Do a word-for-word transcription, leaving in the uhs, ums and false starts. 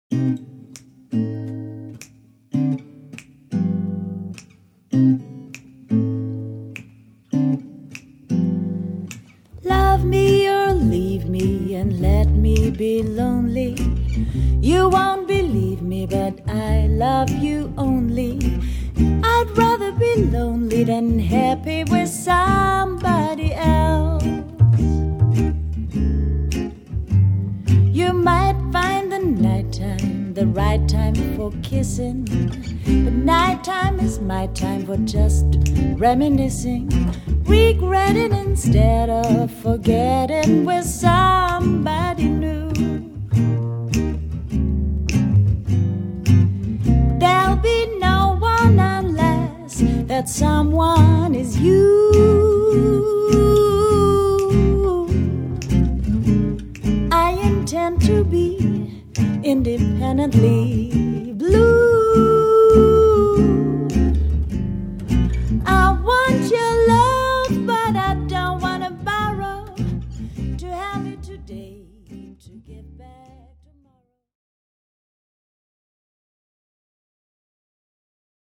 Love me or leave me and let me be lonely. You won't believe me, but I love you only. I'd rather be lonely than happy with somebody else. You might find the nighttime the right time for kissing, but nighttime is my time for just reminiscing, regretting instead of forgetting with somebody new. There'll be no one unless that someone is you. I intend to be independently blue.